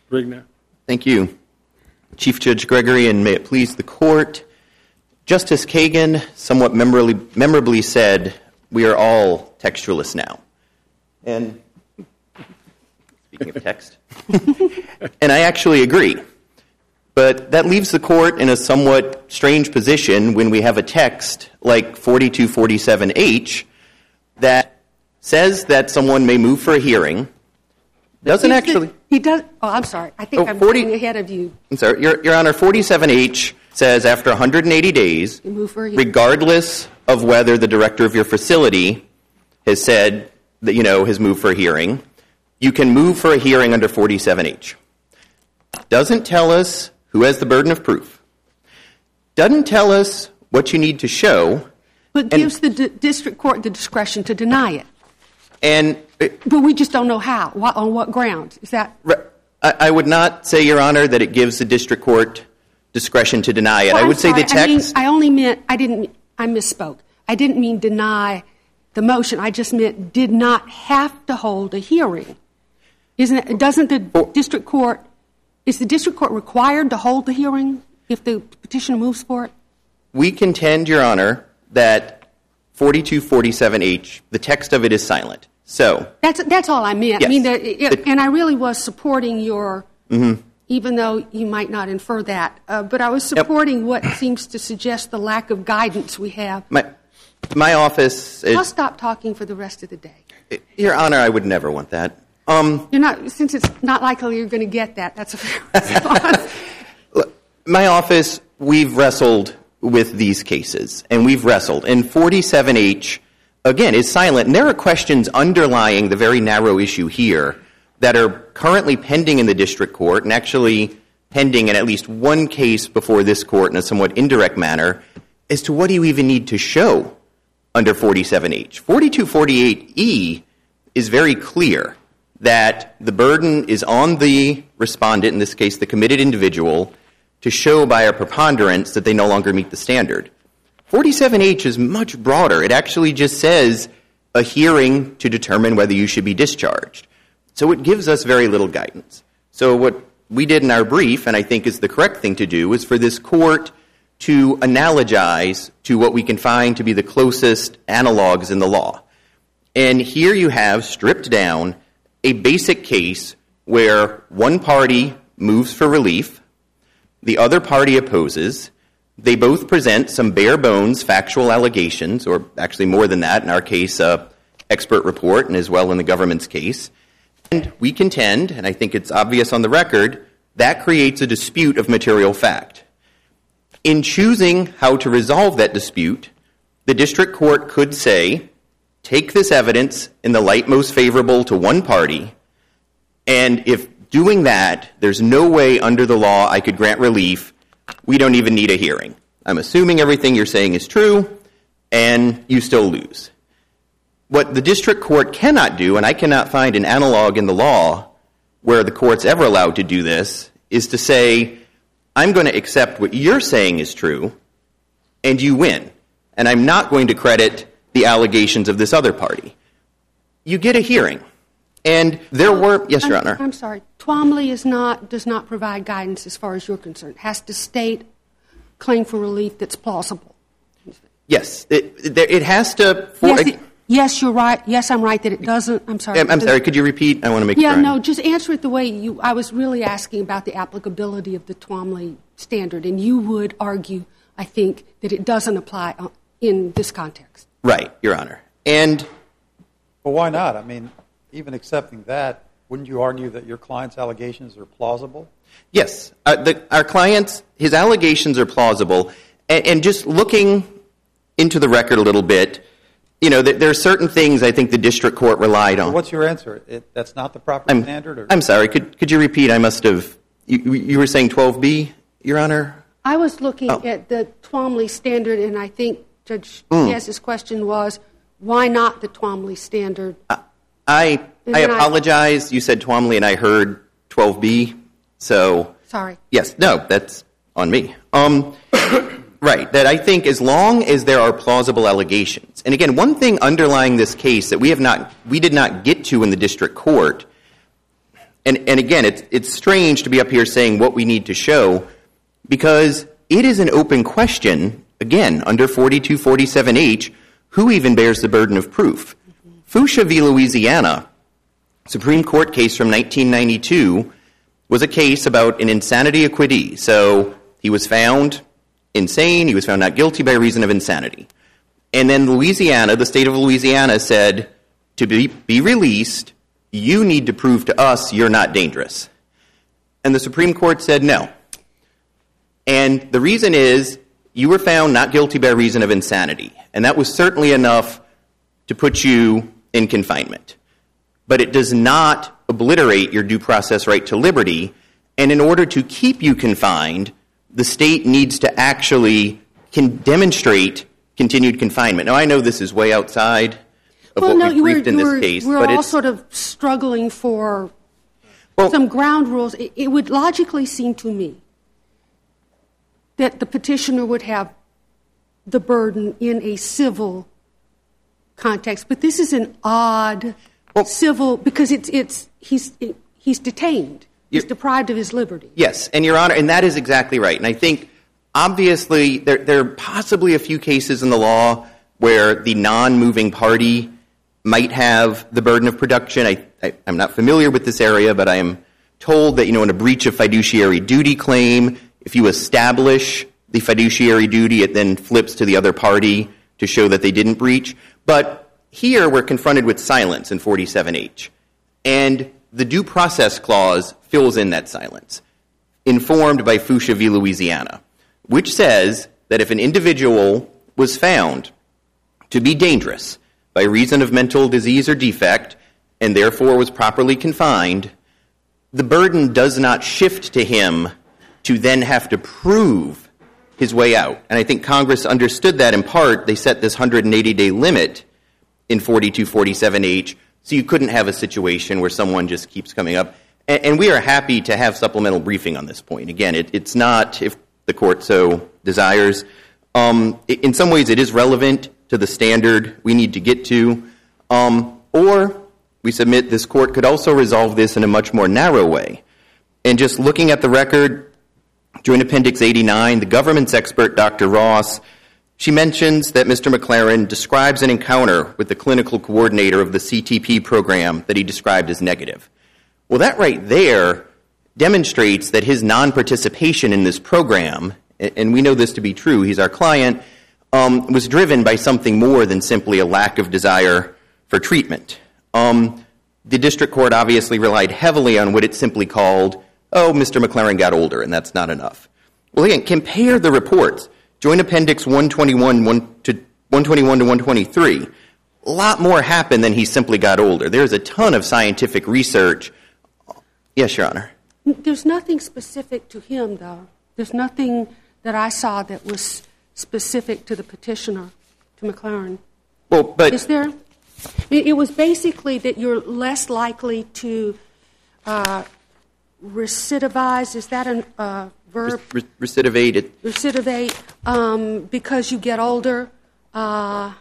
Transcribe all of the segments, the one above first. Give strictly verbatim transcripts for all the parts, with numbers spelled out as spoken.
Brigner. Thank you. Chief Judge Gregory, and may it please the Court, Justice Kagan somewhat memorably, memorably said, "We are all textualists now." And speaking of text, and I actually agree. But that leaves the Court in a somewhat strange position when we have a text like forty-two forty-seven H that says that someone may move for a hearing, doesn't actually... He does. Oh, I'm sorry. I think oh, I'm forty, getting ahead of you. I'm sorry. Your, Your Honor, forty-seven H says after one hundred eighty days, regardless of whether the director of your facility has said that, you know, has moved for a hearing, you can move for a hearing under forty-seven H. Doesn't tell us who has the burden of proof. Doesn't tell us what you need to show. But gives the d- district court the discretion to deny it. And it, but we just don't know how. What, on what grounds? Is that? I, I would not say, Your Honor, that it gives the district court discretion to deny it. Well, I would sorry. say the text... I, mean, I only meant, I didn't, I misspoke. I didn't mean deny the motion. I just meant did not have to hold a hearing. Isn't it, doesn't the well, district court, is the district court required to hold the hearing if the petitioner moves for it? We contend, Your Honor, that forty-two forty-seven H, the text of it is silent. So that's that's all I meant. Yes. I mean, the, it, and I really was supporting your, mm-hmm. even though you might not infer that, uh, but I was supporting yep. what seems to suggest the lack of guidance we have. My, my office. Is, I'll stop talking for the rest of the day. Your Honor, I would never want that. Um, you're not, since it's not likely you're going to get that. That's a fair response. My office, we've wrestled with these cases, and we've wrestled. And forty-seven H, again, is silent. And there are questions underlying the very narrow issue here that are currently pending in the district court and actually pending in at least one case before this court in a somewhat indirect manner as to what do you even need to show under forty-seven H. forty-two forty-eight E is very clear that the burden is on the respondent, in this case the committed individual, to show by a preponderance that they no longer meet the standard. forty-seven H is much broader. It actually just says a hearing to determine whether you should be discharged. So it gives us very little guidance. So what we did in our brief, and I think is the correct thing to do, is for this court to analogize to what we can find to be the closest analogs in the law. And here you have, stripped down, a basic case where one party moves for relief, the other party opposes. They both present some bare-bones factual allegations, or actually more than that, in our case, a expert report, and as well in the government's case. And we contend, and I think it's obvious on the record, that creates a dispute of material fact. In choosing how to resolve that dispute, the district court could say, take this evidence in the light most favorable to one party, and if doing that, there's no way under the law I could grant relief, we don't even need a hearing. I'm assuming everything you're saying is true, and you still lose. What the district court cannot do, and I cannot find an analog in the law where the court's ever allowed to do this, is to say, I'm going to accept what you're saying is true, and you win. And I'm not going to credit the allegations of this other party. You get a hearing. And there were, yes, Your I'm, Honor. I'm sorry. Twombly is not, does not provide guidance as far as you're concerned. It has to state claim for relief that's plausible. Yes. It, it, it has to. For, yes, it, yes, you're right. Yes, I'm right that it doesn't. I'm sorry. I'm, I'm sorry. Could you repeat? I want to make yeah, sure. Yeah, no, just answer it the way you, I was really asking about the applicability of the Twombly standard. And you would argue, I think, that it doesn't apply in this context. Right, Your Honor. And. Well, why not? I mean, even accepting that, wouldn't you argue that your client's allegations are plausible? Yes. Uh, the, our client's, his allegations are plausible. And, and just looking into the record a little bit, you know, there, there are certain things I think the district court relied on. So what's your answer? It, that's not the proper I'm, standard? Or? I'm sorry. Could, could you repeat? I must have. You, you were saying twelve B, Your Honor? I was looking oh. at the Twombly standard, and I think Judge mm. Diaz's question was, why not the Twombly standard? Uh, I I apologize. I, you said Twombly, and I heard twelve B. So sorry. Yes. No, that's on me. Um, right. That I think as long as there are plausible allegations, and again, one thing underlying this case that we have not, we did not get to in the district court, And, and again, it's, it's strange to be up here saying what we need to show, because it is an open question, again, under forty-two forty-seven H, who even bears the burden of proof? Fuchsia v. Louisiana, Supreme Court case from nineteen ninety-two, was a case about an insanity acquittee. So he was found insane, he was found not guilty by reason of insanity. And then Louisiana, the state of Louisiana, said, to be, be released, you need to prove to us you're not dangerous. And the Supreme Court said no. And the reason is, you were found not guilty by reason of insanity. And that was certainly enough to put you in confinement. But it does not obliterate your due process right to liberty. And in order to keep you confined, the state needs to actually can demonstrate continued confinement. Now, I know this is way outside of well, what no, we've briefed in this we're, case. We're but all it's, sort of struggling for well, some ground rules. It, it would logically seem to me that the petitioner would have the burden in a civil context, but this is an odd well, civil because it's it's he's it, he's detained, he's deprived of his liberty. Yes, and Your Honor, and that is exactly right. And I think obviously there there are possibly a few cases in the law where the non-moving party might have the burden of production. I, I I'm not familiar with this area, but I am told that you know in a breach of fiduciary duty claim, if you establish the fiduciary duty, it then flips to the other party to show that they didn't breach. But here we're confronted with silence in forty-seven H. And the due process clause fills in that silence, informed by Fuchsia v. Louisiana, which says that if an individual was found to be dangerous by reason of mental disease or defect and therefore was properly confined, the burden does not shift to him to then have to prove his way out. And I think Congress understood that in part. They set this one hundred eighty day limit in forty-two forty-seven H, so you couldn't have a situation where someone just keeps coming up. And, and we are happy to have supplemental briefing on this point. Again, it, it's not, if the court so desires. Um, it, in some ways, it is relevant to the standard we need to get to. Um, or we submit this court could also resolve this in a much more narrow way. And just looking at the record, Joint Appendix eighty-nine, the government's expert, Doctor Ross, she mentions that Mister McLaren describes an encounter with the clinical coordinator of the C T P program that he described as negative. Well, that right there demonstrates that his non-participation in this program, and we know this to be true, he's our client, um, was driven by something more than simply a lack of desire for treatment. Um, the district court obviously relied heavily on what it simply called, oh, Mister McLaren got older, and that's not enough. Well, again, compare the reports. Joint Appendix one twenty-one one to one twenty-one to one twenty-three. A lot more happened than he simply got older. There's a ton of scientific research. Yes, Your Honor. There's nothing specific to him, though. There's nothing that I saw that was specific to the petitioner, to McLaren. Well, but is there? It was basically that you're less likely to uh, recidivize. Is that a uh, verb? Re- recidivate. It. Recidivate um, because you get older. Uh,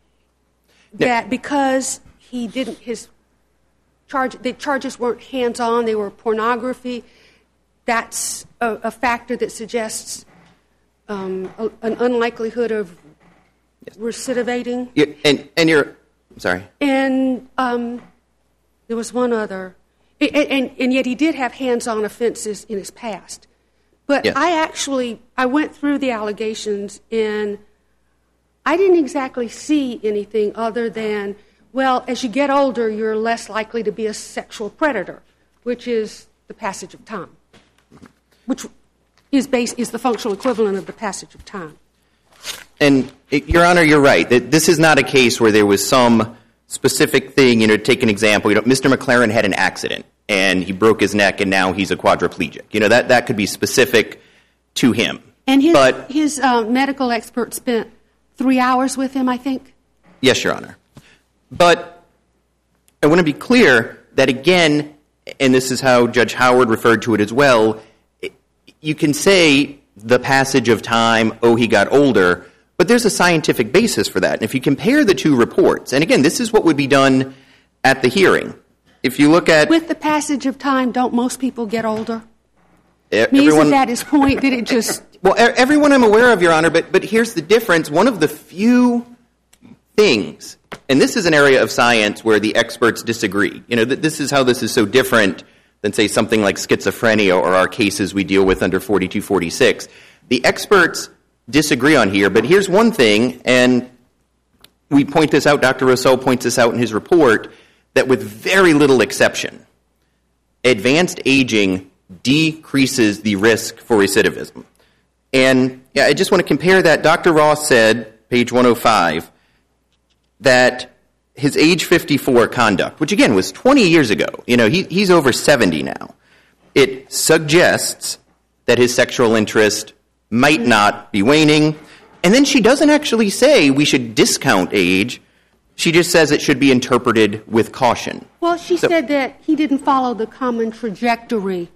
that no. Because he didn't his charge. The charges weren't hands-on. They were pornography. That's a, a factor that suggests um, a, an unlikelihood of yes. recidivating. Yeah, and and you're. I'm sorry. And um, there was one other. And, and, and yet he did have hands-on offenses in his past. But yes. I actually, I went through the allegations, and I didn't exactly see anything other than, well, as you get older, you're less likely to be a sexual predator, which is the passage of time, which is, base, is the functional equivalent of the passage of time. And, Your Honor, you're right. This is not a case where there was some specific thing, you know, take an example. You know, Mister McLaren had an accident, and he broke his neck, and now he's a quadriplegic. You know, that, that could be specific to him. And his, but, his uh, medical expert spent three hours with him, I think? Yes, Your Honor. But I want to be clear that, again, and this is how Judge Howard referred to it as well, you can say the passage of time, oh, he got older, but there's a scientific basis for that. And if you compare the two reports, and again, this is what would be done at the hearing. if you look at... With the passage of time, don't most people get older? Everyone, Isn't that his point, that it just... Well, everyone I'm aware of, Your Honor, but, but here's the difference. One of the few things, and this is an area of science where the experts disagree. You know, th- this is how this is so different than, say, something like schizophrenia or our cases we deal with under forty-two forty-six. The experts disagree on here, but here's one thing, and we point this out, Doctor Rossell points this out in his report, that with very little exception, advanced aging decreases the risk for recidivism. And yeah, I just want to compare that. Doctor Ross said, page one oh five, that his age fifty-four conduct, which again was twenty years ago, you know, he, he's over seventy now, it suggests that his sexual interest might not be waning. And then she doesn't actually say we should discount age. She just says it should be interpreted with caution. Well, she so, said that he didn't follow the common trajectory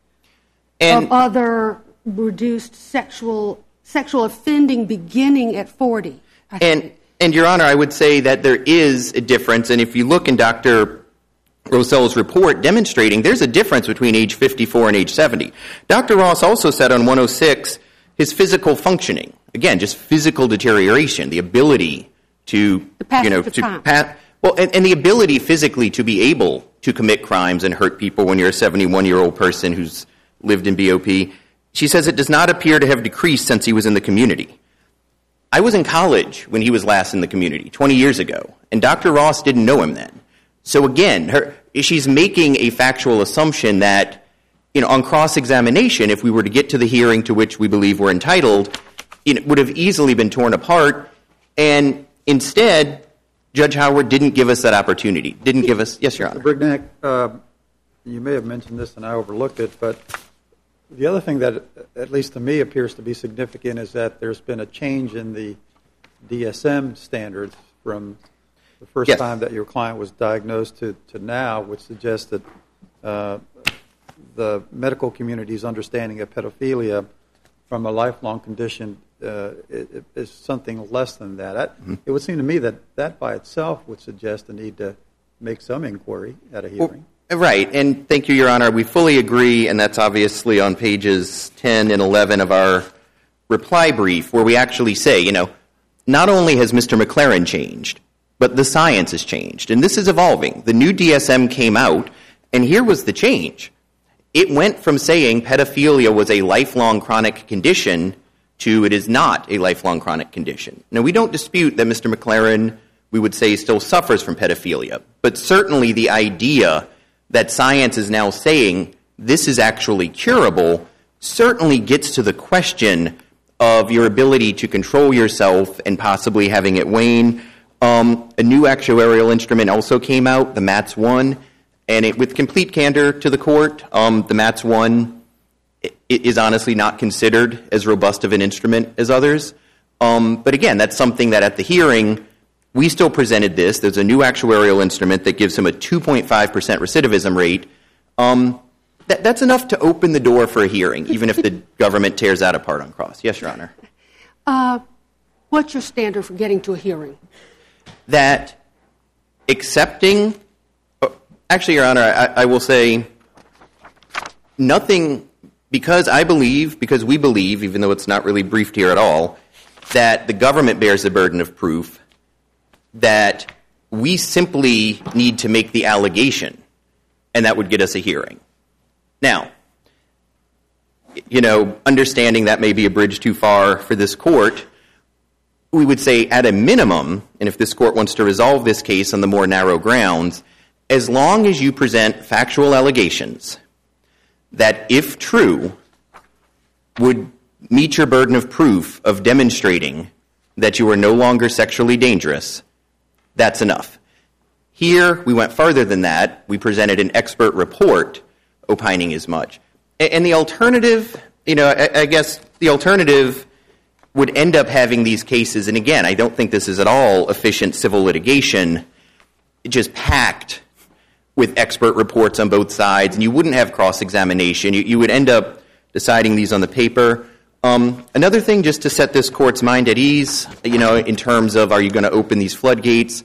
and, of other reduced sexual sexual offending beginning at forty. I and think. And, Your Honor, I would say that there is a difference. And if you look in Doctor Rossell's report demonstrating there's a difference between age fifty-four and age seventy. Doctor Ross also said on one oh six his physical functioning, again, just physical deterioration, the ability to, you know, to pat, well, and, and the ability physically to be able to commit crimes and hurt people when you're a seventy-one-year-old person who's lived in B O P. She says it does not appear to have decreased since he was in the community. I was in college when he was last in the community, twenty years ago, and Doctor Ross didn't know him then. So again, her, she's making a factual assumption that, you know, on cross-examination, if we were to get to the hearing to which we believe we're entitled, it would have easily been torn apart. And instead, Judge Howard didn't give us that opportunity. Didn't give us, yes, Your Honor. Mister Brignac, uh, you may have mentioned this and I overlooked it, but the other thing that, at least to me, appears to be significant is that there's been a change in the D S M standards from the first yes. time that your client was diagnosed to, to now, which suggests that uh, the medical community's understanding of pedophilia from a lifelong condition uh, is something less than that. that mm-hmm. It would seem to me that that by itself would suggest the need to make some inquiry at a hearing. Well, right, and thank you, Your Honor. We fully agree, and that's obviously on pages ten and eleven of our reply brief, where we actually say, you know, not only has Mister McLaren changed, but the science has changed, and this is evolving. The new D S M came out, and here was the change. It went from saying pedophilia was a lifelong chronic condition to it is not a lifelong chronic condition. Now, we don't dispute that Mister McLaren, we would say, still suffers from pedophilia, but certainly the idea that science is now saying this is actually curable certainly gets to the question of your ability to control yourself and possibly having it wane. Um, a new actuarial instrument also came out, the MATS one, and it, with complete candor to the court, um, the MATS one is honestly not considered as robust of an instrument as others. Um, but again, that's something that at the hearing, we still presented this. There's a new actuarial instrument that gives him a two point five percent recidivism rate. Um, that, that's enough to open the door for a hearing, even if the government tears that apart on cross. Yes, Your Honor. Uh, what's your standard for getting to a hearing? That accepting, actually, Your Honor, I, I will say nothing, because I believe, because we believe, even though it's not really briefed here at all, that the government bears the burden of proof, that we simply need to make the allegation, and that would get us a hearing. Now, you know, understanding that may be a bridge too far for this court, we would say at a minimum, and if this court wants to resolve this case on the more narrow grounds, as long as you present factual allegations that, if true, would meet your burden of proof of demonstrating that you are no longer sexually dangerous, that's enough. Here, we went farther than that. We presented an expert report opining as much. And the alternative, you know, I, I guess the alternative would end up having these cases, and again, I don't think this is at all efficient civil litigation, just packed with expert reports on both sides, and you wouldn't have cross-examination. You, you would end up deciding these on the paper. Um, another thing, just to set this court's mind at ease, you know, in terms of are you going to open these floodgates,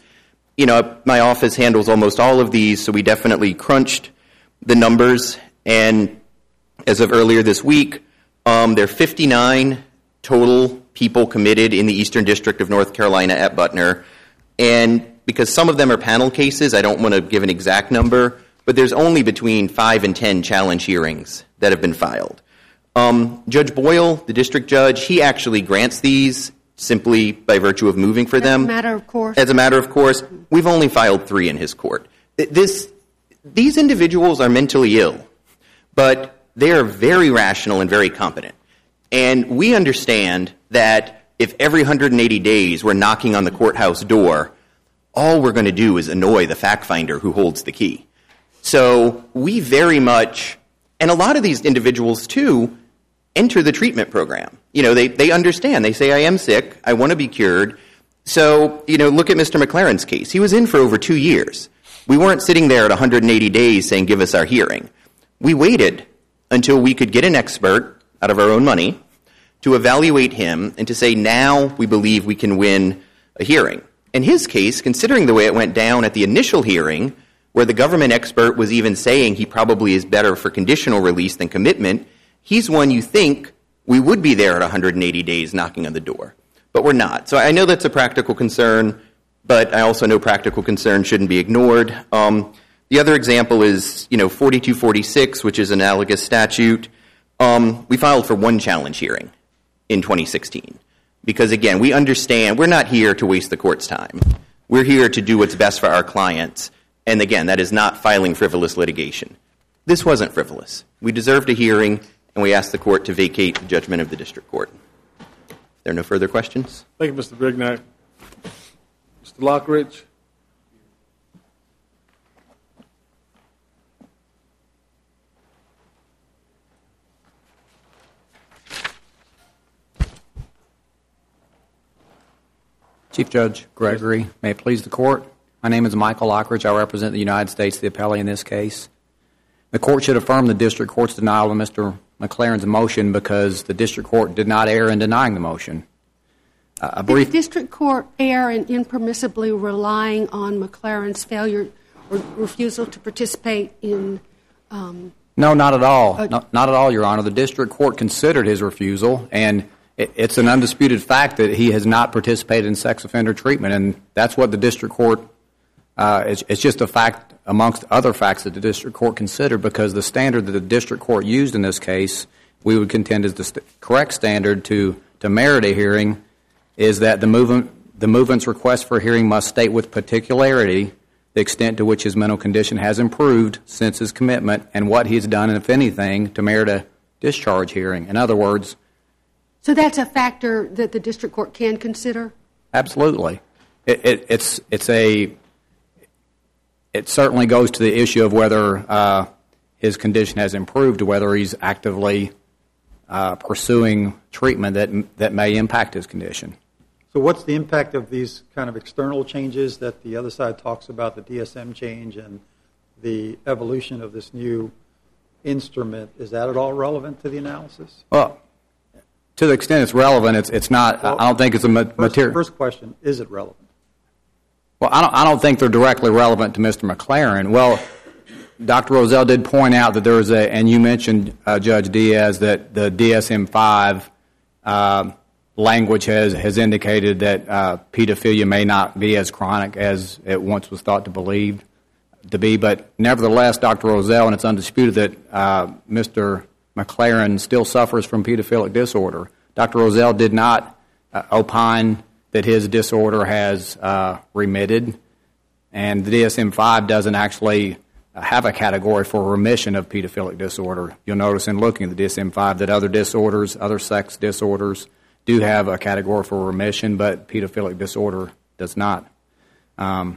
you know, my office handles almost all of these, so we definitely crunched the numbers. And as of earlier this week, um, there are fifty-nine total people committed in the Eastern District of North Carolina at Butner. And because some of them are panel cases, I don't want to give an exact number, but there's only between five and ten challenge hearings that have been filed. Um, Judge Boyle, the district judge, he actually grants these simply by virtue of moving for them. As a matter of course. As a matter of course. We've only filed three in his court. This, these individuals are mentally ill, but they are very rational and very competent. And we understand that if every one hundred eighty days we're knocking on the courthouse door, all we're going to do is annoy the fact finder who holds the key. So we very much, and a lot of these individuals too, enter the treatment program. You know, they, they understand. They say, I am sick. I want to be cured. So, you know, look at Mister McLaren's case. He was in for over two years. We weren't sitting there at one hundred eighty days saying, give us our hearing. We waited until we could get an expert out of our own money to evaluate him and to say, now we believe we can win a hearing. In his case, considering the way it went down at the initial hearing, where the government expert was even saying he probably is better for conditional release than commitment, he's one you think we would be there at one hundred eighty days knocking on the door. But we're not. So I know that's a practical concern, but I also know practical concern shouldn't be ignored. Um, the other example is, you know, forty-two forty-six, which is an analogous statute. Um, we filed for one challenge hearing in twenty sixteen. Because, again, we understand we're not here to waste the court's time. We're here to do what's best for our clients. And, again, that is not filing frivolous litigation. This wasn't frivolous. We deserved a hearing, and we asked the court to vacate the judgment of the district court. Are there no further questions? Thank you, Mister Brignac. Mister Lockridge. Chief Judge Gregory, may it please the court. My name is Michael Lockridge. I represent the United States, the appellee in this case. The court should affirm the district court's denial of Mister McLaren's motion because the district court did not err in denying the motion. Uh, a brief Did the district court err in impermissibly relying on McLaren's failure or refusal to participate in? Um, no, not at all. Uh, not, not at all, Your Honor. The district court considered his refusal, and it, it's an undisputed fact that he has not participated in sex offender treatment, and that's what the district court. Uh, it's, it's just a fact amongst other facts that the district court considered because the standard that the district court used in this case, we would contend is the st- correct standard to, to merit a hearing, is that the movement, the movement's request for a hearing must state with particularity the extent to which his mental condition has improved since his commitment and what he has done, and if anything, to merit a discharge hearing. In other words... So that's a factor that the district court can consider? Absolutely. It, it, it's, it's a... It certainly goes to the issue of whether uh, his condition has improved, or whether he's actively uh, pursuing treatment that that may impact his condition. So what's the impact of these kind of external changes that the other side talks about, the D S M change and the evolution of this new instrument? Is that at all relevant to the analysis? Well, to the extent it's relevant, it's it's not. Well, I don't think it's a ma- material. First question: is it relevant? Well, I don't, I don't think they're directly relevant to Mister McLaren. Well, Doctor Rozelle did point out that there was a, and you mentioned, uh, Judge Diaz, that the D S M five uh, language has, has indicated that uh, pedophilia may not be as chronic as it once was thought to believe to be. But nevertheless, Doctor Rozelle, and it's undisputed that uh, Mister McLaren still suffers from pedophilic disorder. Doctor Rozelle did not uh, opine that his disorder has uh, remitted, and the D S M five doesn't actually have a category for remission of pedophilic disorder. You'll notice in looking at the D S M five that other disorders, other sex disorders, do have a category for remission, but pedophilic disorder does not. Um,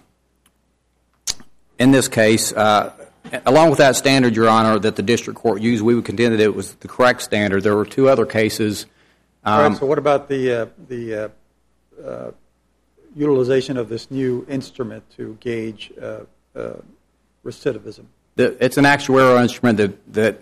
in this case, uh, along with that standard, Your Honor, that the district court used, we would contend that it was the correct standard. There were two other cases. Um, All right, so what about the uh, the uh, Uh, utilization of this new instrument to gauge uh, uh, recidivism? The, it's an actuarial instrument that, that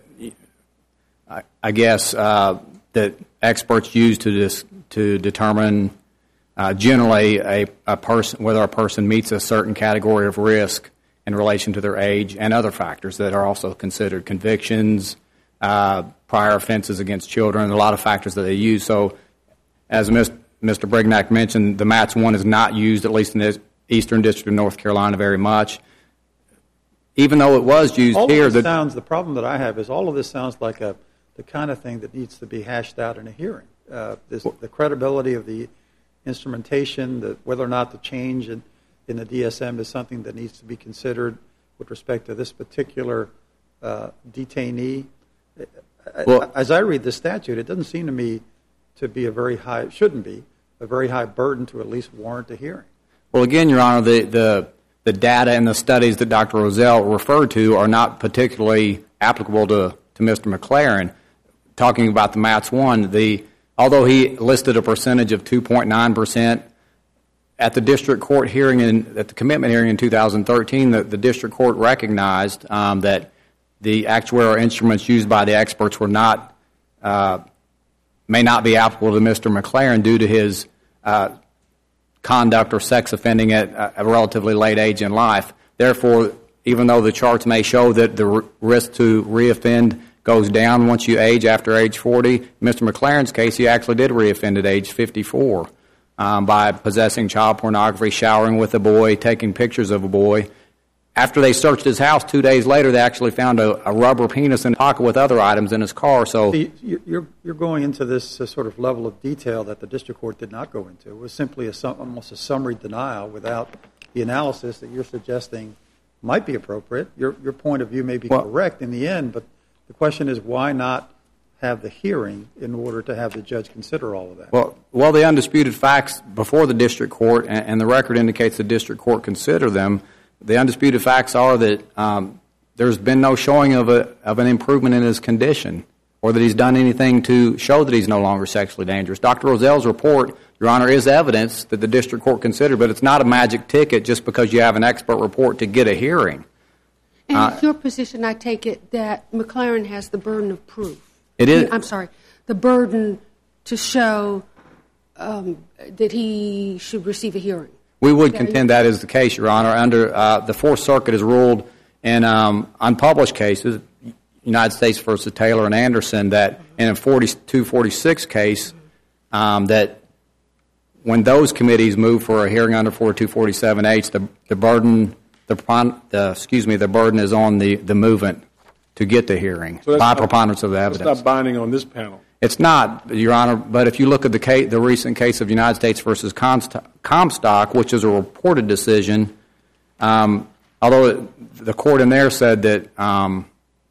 I, I guess, uh, that experts use to dis, to determine uh, generally a, a person, whether a person meets a certain category of risk in relation to their age and other factors that are also considered convictions, uh, prior offenses against children, a lot of factors that they use. So as Mister Brignac mentioned, the MATS one is not used, at least in the Eastern District of North Carolina, very much. Even though it was used all here. Of this the, sounds, the problem that I have is all of this sounds like a, the kind of thing that needs to be hashed out in a hearing. Uh, this, the credibility of the instrumentation, the, whether or not the change in, in the D S M is something that needs to be considered with respect to this particular uh, detainee. Well, As I read the statute, it doesn't seem to me to be a very high, shouldn't be, a very high burden to at least warrant a hearing. Well, again, Your Honor, the, the, the data and the studies that Doctor Rozelle referred to are not particularly applicable to, to Mister McLaren. Talking about the MATS one, the, although he listed a percentage of two point nine percent, at the district court hearing, in, at the commitment hearing in two thousand thirteen, the, the district court recognized um, that the actuarial instruments used by the experts were not, uh, may not be applicable to Mister McLaren due to his uh, conduct or sex offending at a relatively late age in life. Therefore, even though the charts may show that the r- risk to reoffend goes down once you age after age forty, in Mister McLaren's case, he actually did reoffend at age fifty-four um, by possessing child pornography, showering with a boy, taking pictures of a boy. After they searched his house two days later, they actually found a, a rubber penis in a pocket with other items in his car. So See, you're, you're going into this uh, sort of level of detail that the district court did not go into. It was simply a, almost a summary denial without the analysis that you're suggesting might be appropriate. Your, your point of view may be well, correct in the end, but the question is why not have the hearing in order to have the judge consider all of that? Well, well the undisputed facts before the district court, and, and the record indicates the district court consider them. The undisputed facts are that um, there's been no showing of, a, of an improvement in his condition or that he's done anything to show that he's no longer sexually dangerous. Doctor Rozelle's report, Your Honor, is evidence that the district court considered, but it's not a magic ticket just because you have an expert report to get a hearing. And Uh, it's your position, I take it, that McLaren has the burden of proof. It is. I'm sorry, the burden to show um, that he should receive a hearing. We would contend that is the case, Your Honor. Under uh, the Fourth Circuit has ruled in um, unpublished cases, United States versus Taylor and Anderson, that in a forty-two forty-six case, um, that when those committees move for a hearing under forty-two forty-seven H, the the burden, the, the excuse me, the burden is on the, the movement to get the hearing so by not, preponderance of the evidence. It's not binding on this panel. It's not, Your Honor, but if you look at the case, the recent case of United States versus Comstock, which is a reported decision, um, although it, the court in there said that um,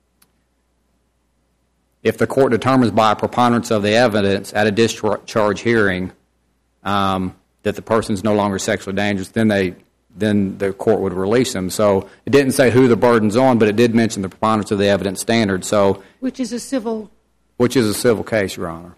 if the court determines by a preponderance of the evidence at a discharge hearing um, that the person's no longer sexually dangerous, then they then the court would release them. So it didn't say who the burden's on, but it did mention the preponderance of the evidence standard. So, which is a civil. Which is a civil case, Your Honor.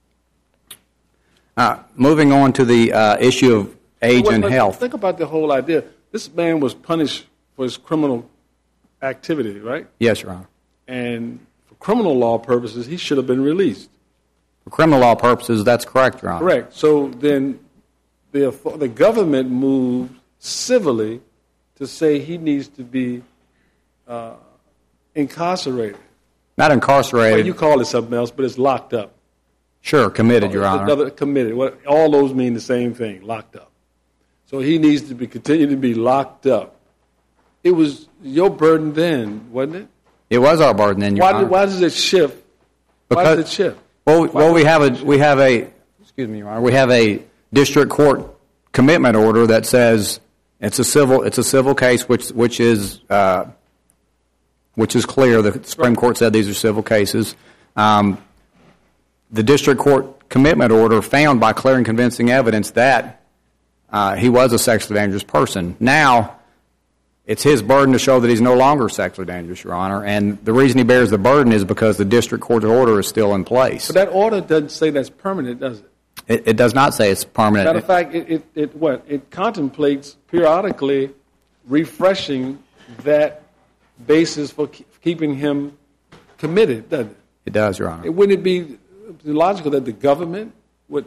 Uh, moving on to the uh, issue of age well, and health. Think about the whole idea. This man was punished for his criminal activity, right? Yes, Your Honor. And for criminal law purposes, he should have been released. For criminal law purposes, that's correct, Your Honor. Correct. So then the, the government moved civilly to say he needs to be uh, incarcerated. Not incarcerated. Well, you call it something else, but it's locked up. Sure, committed, Your Honor. Another committed. Well, all those mean the same thing, locked up. So he needs to be continue to be locked up. It was your burden then, wasn't it? It was our burden then, Your why, Honor. Why does it shift? Because, why does it shift? Well, well, we have a we have a excuse me, Your Honor. We have a district court commitment order that says it's a civil it's a civil case, which which is. Uh, which is clear. The Supreme Court said these are civil cases. Um, the district court commitment order found by clear and convincing evidence that uh, he was a sexually dangerous person. Now, it's his burden to show that he's no longer sexually dangerous, Your Honor, and the reason he bears the burden is because the district court order is still in place. But that order doesn't say that's permanent, does it? It, it does not say it's permanent. Matter of fact, it, it, it what? It contemplates periodically refreshing that basis for keeping him committed, doesn't it? It does, Your Honor. Wouldn't it be logical that the government would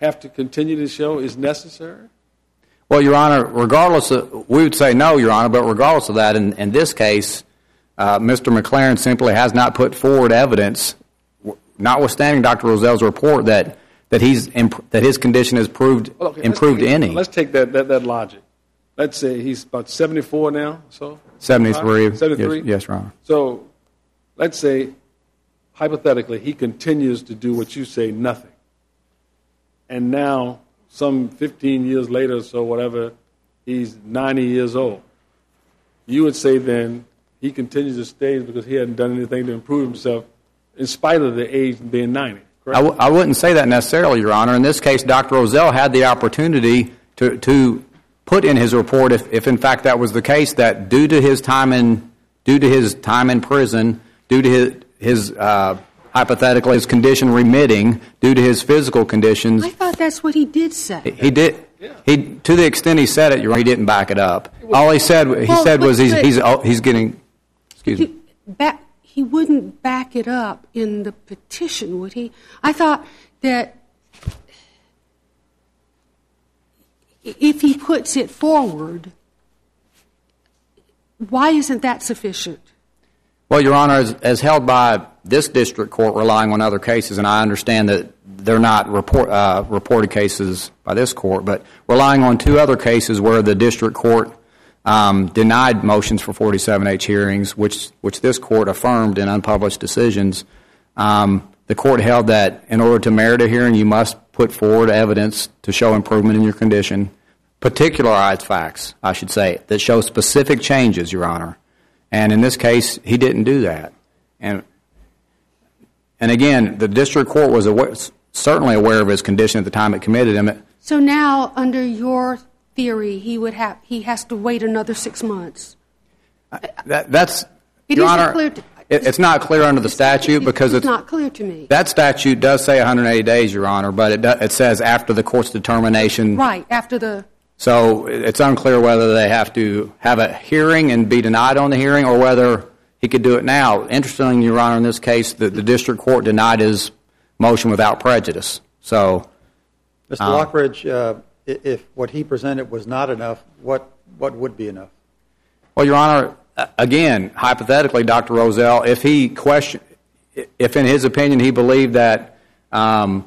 have to continue to show is necessary? Well, Your Honor, regardless of, we would say no, Your Honor, but regardless of that, in, in this case, uh, Mister McLaren simply has not put forward evidence, notwithstanding Doctor Rozell's report, that that he's imp- that his condition has proved well, okay, improved let's take, any. Let's take that, that that logic. Let's say he's about seventy-four now, so seventy-three. seventy-three. Yes, yes, Your Honor. So, let's say, hypothetically, he continues to do what you say, nothing, and now, some fifteen years later or so, whatever, he's ninety years old. You would say then he continues to stay because he hadn't done anything to improve himself in spite of the age being ninety, correct? I, w- I wouldn't say that necessarily, Your Honor. In this case, Doctor Rozell had the opportunity to, to put in his report, if, if in fact that was the case, that due to his time in, due to his time in prison, due to his, his uh, hypothetically, his condition remitting due to his physical conditions. I thought that's what he did say. He did. He, to the extent he said it, Your Honor, he didn't back it up. All he said, he Well, said but- was he's but- he's oh, he's getting. Excuse me. He, back, he wouldn't back it up in the petition, would he? I thought that if he puts it forward, why isn't that sufficient? Well, Your Honor, as, as held by this district court, relying on other cases, and I understand that they're not report, uh, reported cases by this court, but relying on two other cases where the district court um, denied motions for forty-seven H hearings, which which this court affirmed in unpublished decisions, um, the court held that in order to merit a hearing, you must put forward evidence to show improvement in your condition, particularized facts, I should say, that show specific changes, Your Honor. And in this case, he didn't do that. And and again, the district court was aware, certainly aware of his condition at the time it committed him. So now, under your theory, he would have he has to wait another six months. That, that's It Your isn't Honor. clear to- it, it's not clear under the statute because it's it's not clear to me. That statute does say one hundred eighty days, Your Honor, but it do, it says after the court's determination. Right after the. So it's unclear whether they have to have a hearing and be denied on the hearing, or whether he could do it now. Interestingly, Your Honor, in this case, the, the district court denied his motion without prejudice. So, Mister Um, Lockridge, uh, i- if what he presented was not enough, what what would be enough? well, Your Honor, uh, again, hypothetically, Doctor Rozell, if he question, if in his opinion he believed that, um,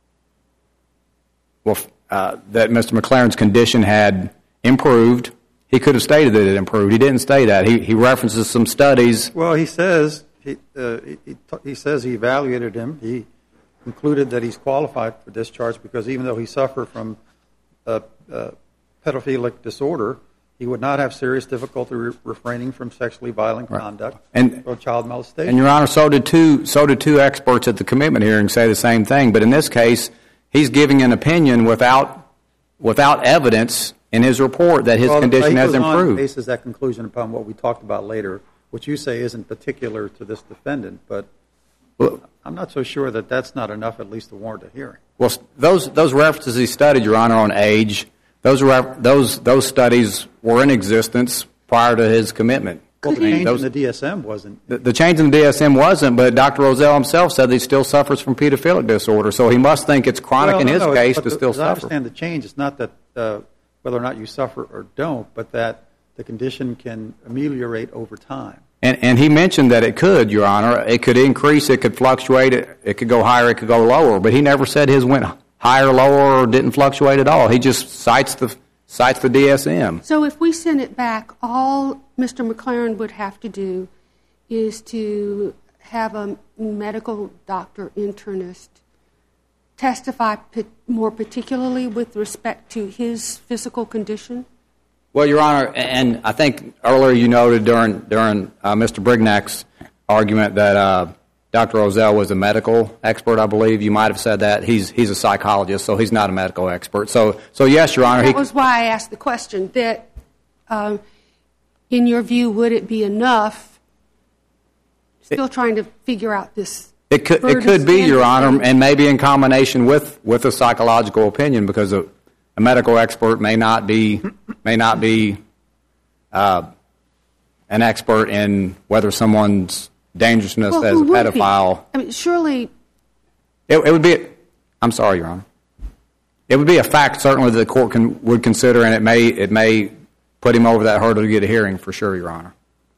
well, uh, that Mister McLaren's condition had improved, he could have stated that it improved. He didn't state that. He he references some studies. Well, he says he uh, he, he, t- he says he evaluated him. He concluded that he's qualified for discharge because even though he suffered from a, a pedophilic disorder, he would not have serious difficulty re- refraining from sexually violent Right. conduct And- or child molestation. And Your Honor, so did two so did two experts at the commitment hearing say the same thing. But in this case, he's giving an opinion without without evidence in his report that his well, condition he has goes on and improved. bases that conclusion upon what we talked about later, which you say isn't particular to this defendant, but Well, I'm not so sure that that's not enough at least to warrant a hearing. well, those those references he studied, Your Honor, on age, those ref, those those studies were in existence prior to his commitment. Well, the Could he- change Those- in the D S M wasn't. The, the change in the D S M wasn't, but Doctor Rozell himself said that he still suffers from pedophilic disorder, so he must think it's chronic Well, in no, his no, case but to the- still as I suffer. understand the change, it's not that uh, whether or not you suffer or don't, but that the condition can ameliorate over time. And, and he mentioned that it could, Your Honor. It could increase, it could fluctuate, it, it could go higher, it could go lower. But he never said his went higher, lower, or didn't fluctuate at all. He just cites the cites the D S M. So if we send it back, all Mister McLaren would have to do is to have a medical doctor internist testify p- more particularly with respect to his physical condition? Well, Your Honor, and I think earlier you noted during during uh, Mister Brignac's argument that uh, Doctor Rozell was a medical expert. I believe you might have said that. He's he's a psychologist, so he's not a medical expert. So so yes, Your Honor. That he, was why I asked the question. That, um, in your view, would it be enough? Still trying to figure out this. It could it burden could be, Your standard Honor, thing. and maybe in combination with, with a psychological opinion, because a, a medical expert may not be may not be uh, an expert in whether someone's dangerousness Well, as a who would be? pedophile. I mean, surely. It, it would be. I'm sorry, Your Honor. It would be a fact certainly that the court can, would consider, and it may it may put him over that hurdle to get a hearing for sure, Your Honor.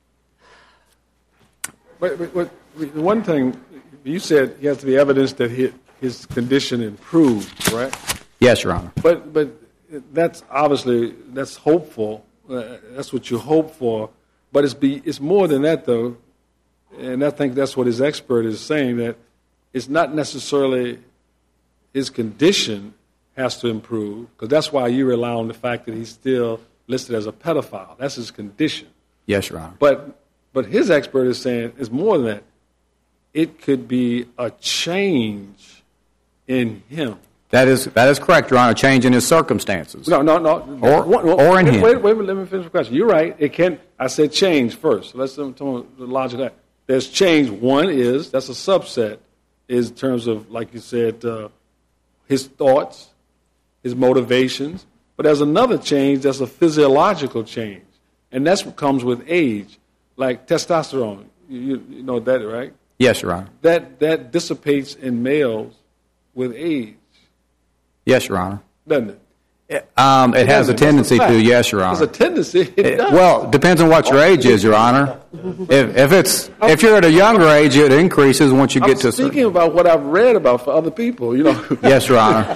But, but, but the one thing, you said he has to be evidence that he, his condition improved, right? Yes, Your Honor. But but that's obviously, that's hopeful. Uh, that's what you hope for. But it's be it's more than that, though. And I think that's what his expert is saying, that it's not necessarily his condition has to improve, because that's why you rely on the fact that he's still listed as a pedophile. That's his condition. Yes, Your Honor. But but his expert is saying it's more than that. It could be a change in him. That is that is correct, Your Honor. A change in his circumstances. No, no, no. Or, or in wait, him. Wait, wait, wait, let me finish the question. You're right. It can. I said change first. Let's tell me the logic of that. There's change. One is, that's a subset, is in terms of, like you said, uh, his thoughts, his motivations. But there's another change that's a physiological change. And that's what comes with age, like testosterone. You, you know that, right? Yes, Your Honor. That, that dissipates in males with age. Yes, Your Honor. Doesn't it? Um, it, it has a tendency to, yes, Your Honor. There's a tendency. It it, does. well, depends on what your age is, Your Honor. If, if it's if you're at a younger age, it increases once you I'm get to. I'm speaking certain... about what I've read about for other people. You know. Yes, Your Honor.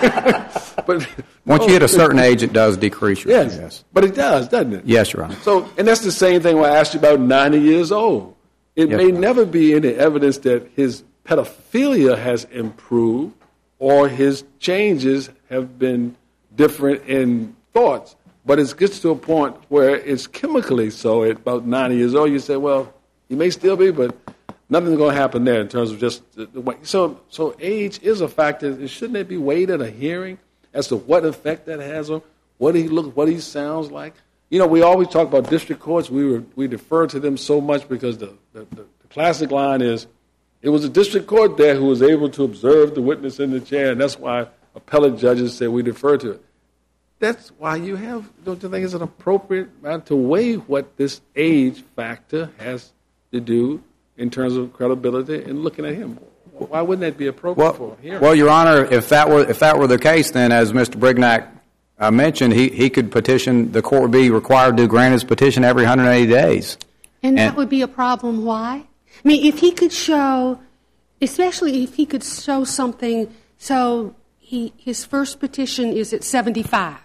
But once you hit a certain age, it does decrease. Your yes, yes, but it does, doesn't it? Yes, Your Honor. So, and that's the same thing when I asked you about ninety years old. It yes, may never be any evidence that his pedophilia has improved or his changes have been different in thoughts, but it gets to a point where it's chemically so. At about ninety years old, you say, well, he may still be, but nothing's going to happen there in terms of just the, the way. So, so age is a factor. Shouldn't it be weighed at a hearing as to what effect that has on what he looks, what he sounds like? You know, we always talk about district courts. We were, we defer to them so much because the, the, the, the classic line is, it was a district court there who was able to observe the witness in the chair, and that's why appellate judges say we defer to it. That's why you have, don't you think it's an appropriate amount to weigh what this age factor has to do in terms of credibility and looking at him? Why wouldn't that be appropriate well, for him? Well, Your Honor, if that were if that were the case, then as Mister Brignac uh, mentioned, he, he could petition, the court would be required to grant his petition every one hundred eighty days. And, and that would be a problem. Why? I mean, if he could show, especially if he could show something, so he his first petition is at seventy-five.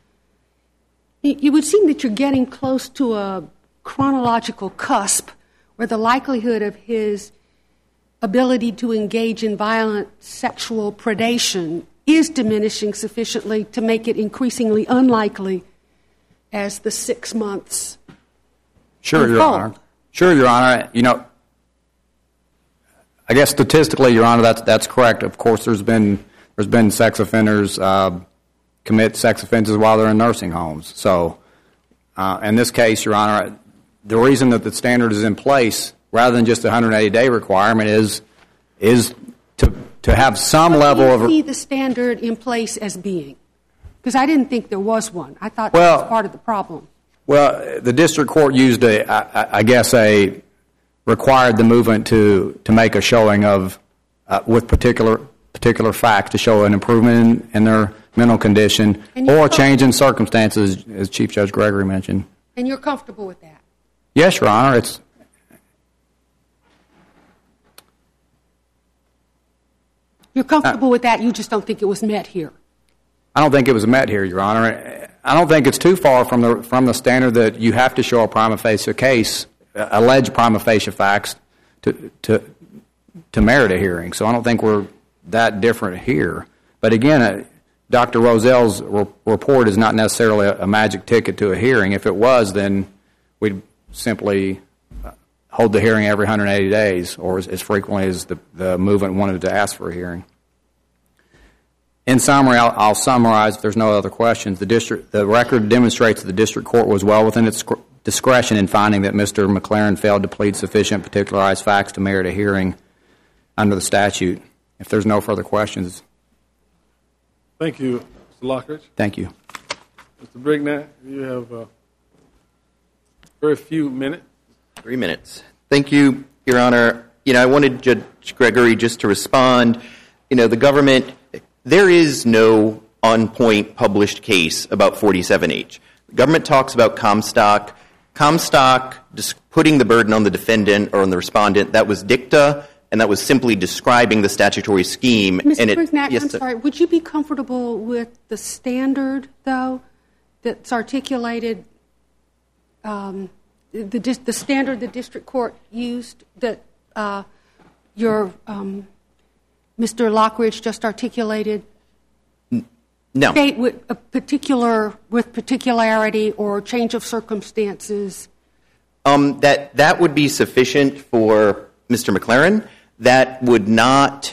It would seem that you're getting close to a chronological cusp where the likelihood of his ability to engage in violent sexual predation is diminishing sufficiently to make it increasingly unlikely as the six months Sure, Your Honor. Sure, Your Honor. You know, I guess statistically, Your Honor, that's that's correct. Of course, there's been there's been sex offenders uh, commit sex offenses while they're in nursing homes. So, uh, in this case, Your Honor, the reason that the standard is in place, rather than just the one hundred eighty day requirement, is is to to have some what level do you of. see the standard in place as being? Because I didn't think there was one. I thought well, that was part of the problem. Well, the district court used a, I, I guess, a required the movement to to make a showing of uh, with particular particular facts to show an improvement in, in their mental condition or a change in circumstances, as Chief Judge Gregory mentioned. And you're comfortable with that? Yes, Your Honor. It's You're comfortable uh, with that. You just don't think it was met here. I don't think it was met here, Your Honor. I don't think it's too far from the from the standard that you have to show a prima facie case, uh, alleged prima facie facts, to to to merit a hearing. So I don't think we're that different here. But again, uh, Doctor Rozell's re- report is not necessarily a, a magic ticket to a hearing. If it was, then we'd simply hold the hearing every one hundred eighty days, or as, as frequently as the, the movement wanted to ask for a hearing. In summary, I'll, I'll summarize if there's no other questions. The district, the record demonstrates that the district court was well within its discretion in finding that Mister McLaren failed to plead sufficient particularized facts to merit a hearing under the statute. If there's no further questions. Thank you, Mister Lockridge. Thank you. Mister Brignac, you have a very few minutes. Three minutes. Thank you, Your Honor. You know, I wanted Judge Gregory just to respond. You know, the government, there is no on-point published case about forty-seven H. The government talks about Comstock. Comstock putting the burden on the defendant or on the respondent, that was dicta, and that was simply describing the statutory scheme. Mister And it, Brignac, yes, I'm sorry, would you be comfortable with the standard, though, that's articulated, um, the, the standard the district court used that uh, your um, Mister Lockridge just articulated? No. State with a particular, with particularity or change of circumstances? Um, that that would be sufficient for Mister McLaren. That would not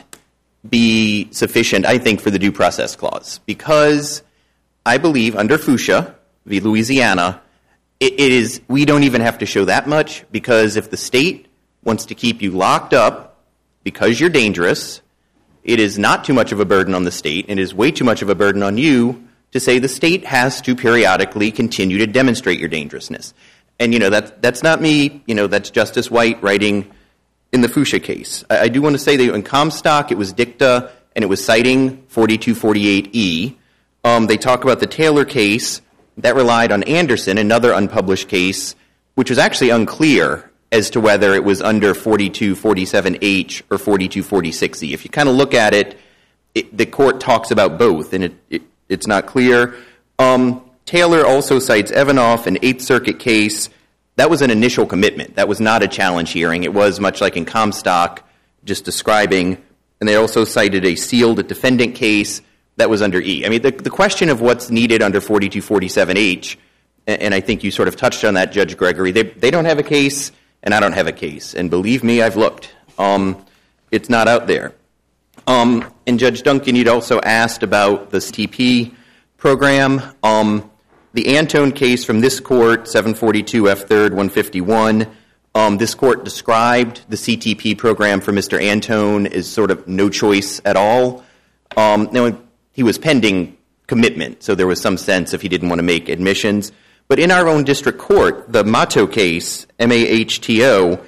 be sufficient, I think, for the due process clause, because I believe under Fuchsia v. Louisiana, it, it is we don't even have to show that much, because if the state wants to keep you locked up because you're dangerous, it is not too much of a burden on the state, and it is way too much of a burden on you to say the state has to periodically continue to demonstrate your dangerousness. And, you know, that, that's not me. You know, that's Justice White writing in the Fuchsia case. I, I do want to say that in Comstock, it was dicta, and it was citing forty-two forty-eight E. Um, they talk about the Taylor case. That relied on Anderson, another unpublished case, which was actually unclear as to whether it was under forty-two forty-seven H or forty-two forty-six E. If you kind of look at it, it, the court talks about both, and it, it, it's not clear. Um, Taylor also cites Evanoff, an Eighth Circuit case. That was an initial commitment. That was not a challenge hearing. It was much like in Comstock, just describing. And they also cited a sealed defendant case that was under E. I mean, the, the question of what's needed under forty-two forty-seven H, and, and I think you sort of touched on that, Judge Gregory, they, they don't have a case, and I don't have a case. And believe me, I've looked. Um, it's not out there. Um, and Judge Duncan, you'd also asked about the S T P program. Um, the Antone case from this court, seven forty-two F third one fifty-one, um, this court described the C T P program for Mister Antone as sort of no choice at all. Um, now, he was pending commitment, so there was some sense if he didn't want to make admissions. But in our own district court, the Mato case, M A H T O,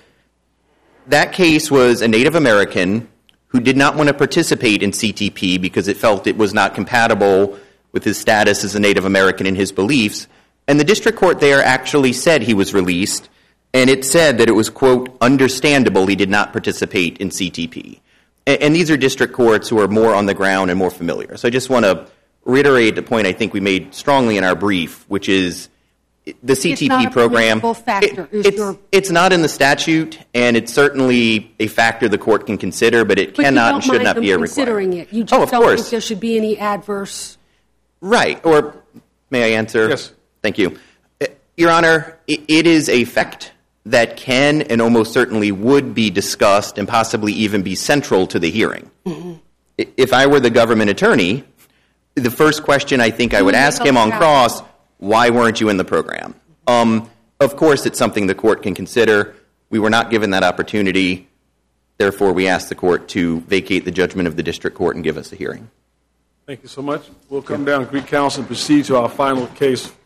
that case was a Native American who did not want to participate in C T P because it felt it was not compatible with his status as a Native American and his beliefs. And the district court there actually said he was released, and it said that it was, quote, understandable he did not participate in C T P. And, and these are district courts who are more on the ground and more familiar. So I just want to reiterate the point I think we made strongly in our brief, which is the C T P it's not program, a factor, it, it's, your... it's not in the statute, and it's certainly a factor the court can consider, but it but cannot and should not be a requirement. Considering it, you just oh, of don't course. think there should be any adverse. Right. Or may I answer? Yes. Thank you, Your Honor. It, it is a fact that can and almost certainly would be discussed and possibly even be central to the hearing. Mm-hmm. If I were the government attorney, the first question I think I would ask him on cross, why weren't you in the program? Um, of course, it's something the court can consider. We were not given that opportunity. Therefore, we ask the court to vacate the judgment of the district court and give us a hearing. Thank you so much. We'll come down to Greek Council and proceed to our final case